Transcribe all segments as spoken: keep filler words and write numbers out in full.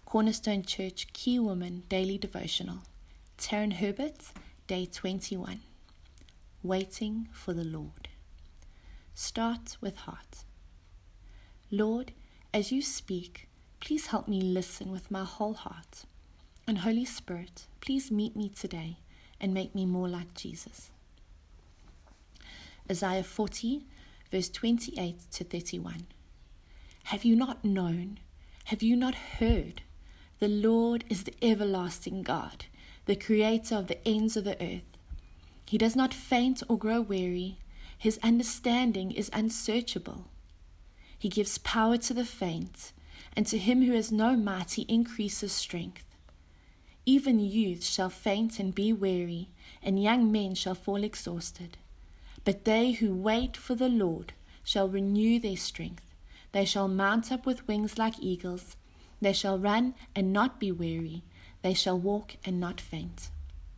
Cornerstone Church Key Woman Daily Devotional. Taryn Herbert, Day twenty-one. Waiting for the Lord. Start with heart. Lord, as you speak, please help me listen with my whole heart. And Holy Spirit, please meet me today and make me more like Jesus. Isaiah forty, verse twenty-eight to thirty-one. Have you not known? Have you not heard? The Lord is the everlasting God, the creator of the ends of the earth. He does not faint or grow weary. His understanding is unsearchable. He gives power to the faint, and to him who has no might he increases strength. Even youth shall faint and be weary, and young men shall fall exhausted. But they who wait for the Lord shall renew their strength. They shall mount up with wings like eagles. They shall run and not be weary. They shall walk and not faint.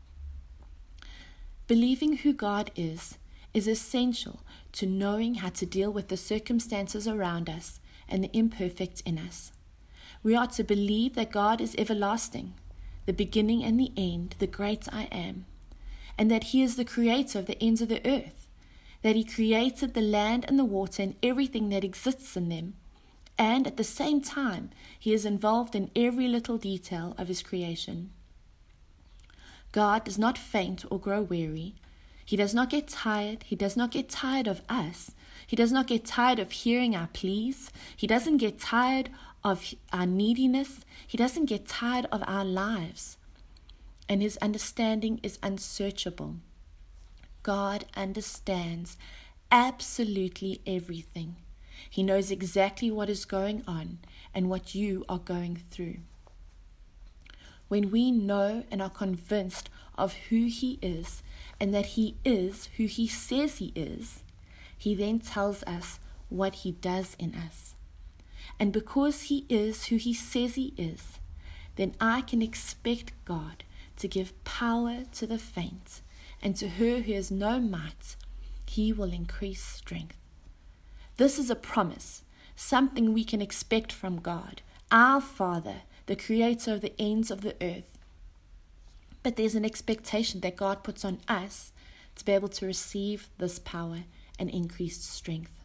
Believing who God is is essential to knowing how to deal with the circumstances around us and the imperfect in us. We are to believe that God is everlasting, the beginning and the end, the great I am, and that he is the creator of the ends of the earth, that he created the land and the water and everything that exists in them, and at the same time, he is involved in every little detail of his creation. God does not faint or grow weary. He does not get tired. He does not get tired of us. He does not get tired of hearing our pleas. He doesn't get tired of our neediness. He doesn't get tired of our lives. And his understanding is unsearchable. God understands absolutely everything. He knows exactly what is going on and what you are going through. When we know and are convinced of who he is and that he is who he says he is, he then tells us what he does in us. And because he is who he says he is, then I can expect God to give power to the faint, and to her who has no might, he will increase strength. This is a promise, something we can expect from God, our Father, the creator of the ends of the earth. But there's an expectation that God puts on us to be able to receive this power and increased strength.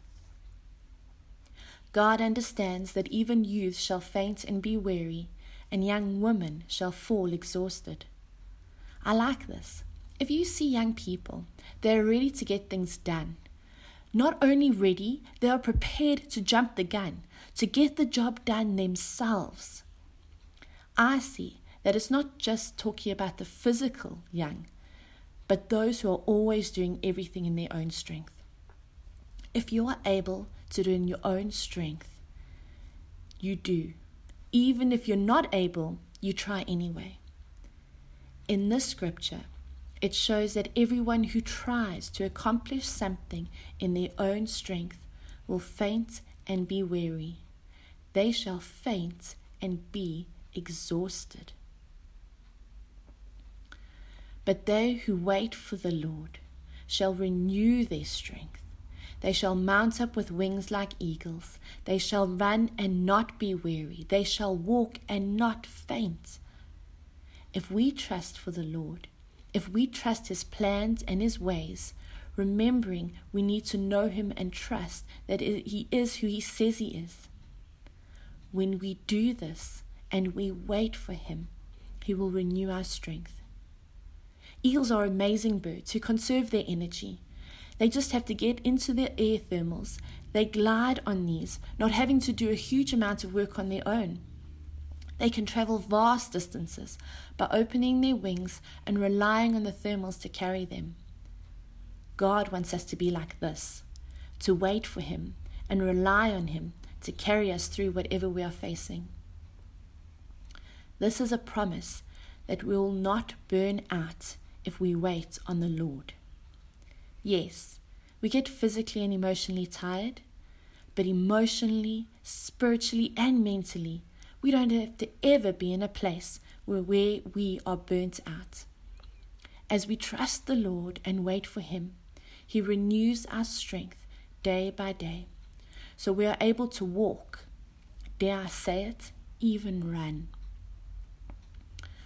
God understands that even youth shall faint and be weary, and young women shall fall exhausted. I like this. If you see young people, they are ready to get things done. Not only ready, they are prepared to jump the gun, to get the job done themselves. I see that it's not just talking about the physical young, but those who are always doing everything in their own strength. If you are able to do it in your own strength, you do. Even if you're not able, you try anyway. In this scripture, it shows that everyone who tries to accomplish something in their own strength will faint and be weary. They shall faint and be exhausted. But they who wait for the Lord shall renew their strength. They shall mount up with wings like eagles. They shall run and not be weary. They shall walk and not faint. If we trust for the Lord, if we trust his plans and his ways, remembering we need to know him and trust that he is who he says he is. When we do this and we wait for him, he will renew our strength. Eagles are amazing birds who conserve their energy. They just have to get into their air thermals. They glide on these, not having to do a huge amount of work on their own. They can travel vast distances by opening their wings and relying on the thermals to carry them. God wants us to be like this, to wait for him and rely on him to carry us through whatever we are facing. This is a promise that we will not burn out if we wait on the Lord. Yes, we get physically and emotionally tired, but emotionally, spiritually, and mentally, we don't have to ever be in a place where we are burnt out. As we trust the Lord and wait for him, he renews our strength day by day. So we are able to walk, dare I say it, even run.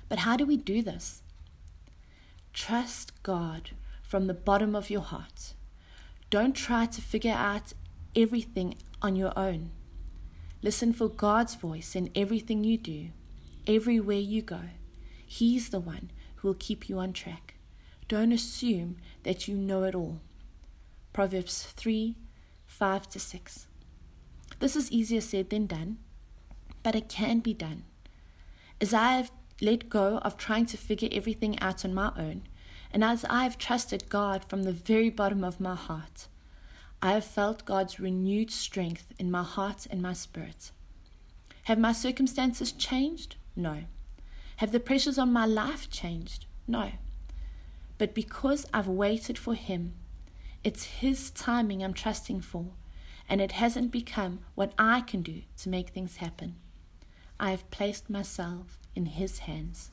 But how do we do this? Trust God from the bottom of your heart. Don't try to figure out everything on your own. Listen for God's voice in everything you do, everywhere you go. He's the one who will keep you on track. Don't assume that you know it all. Proverbs three, five to six. This is easier said than done, but it can be done. As I have let go of trying to figure everything out on my own, and as I have trusted God from the very bottom of my heart, I have felt God's renewed strength in my heart and my spirit. Have my circumstances changed? No. Have the pressures on my life changed? No. But because I've waited for Him, it's His timing I'm trusting for, and it hasn't become what I can do to make things happen. I have placed myself in His hands.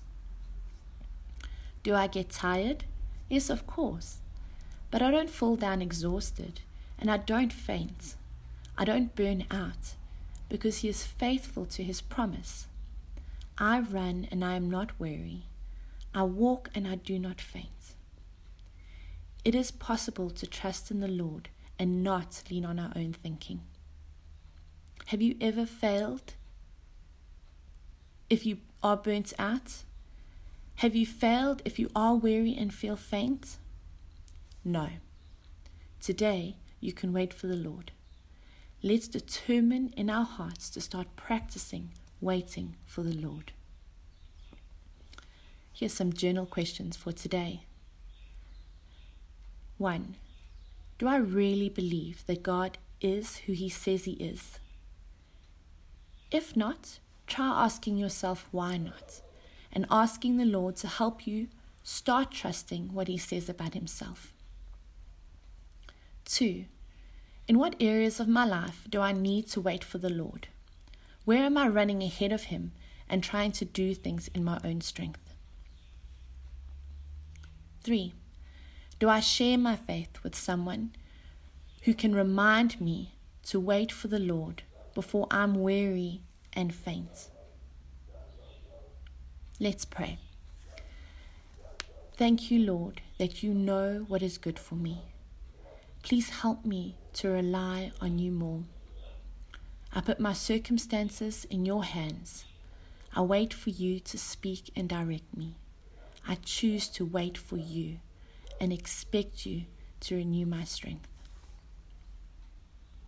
Do I get tired? Yes, of course. But I don't fall down exhausted, and I don't faint. I don't burn out, because He is faithful to His promise. I run and I am not weary. I walk and I do not faint. It is possible to trust in the Lord and not lean on our own thinking. Have you ever failed? If you are burnt out? Have you failed if you are weary and feel faint? No. Today, you can wait for the Lord. Let's determine in our hearts to start practicing waiting for the Lord. Here's some journal questions for today. One, do I really believe that God is who He says He is? If not, try asking yourself why not, and asking the Lord to help you start trusting what He says about Himself. Two, in what areas of my life do I need to wait for the Lord? Where am I running ahead of Him and trying to do things in my own strength? Three, do I share my faith with someone who can remind me to wait for the Lord before I'm weary and faint? Let's pray. Thank you, Lord, that you know what is good for me. Please help me to rely on you more. I put my circumstances in your hands. I wait for you to speak and direct me. I choose to wait for you and expect you to renew my strength.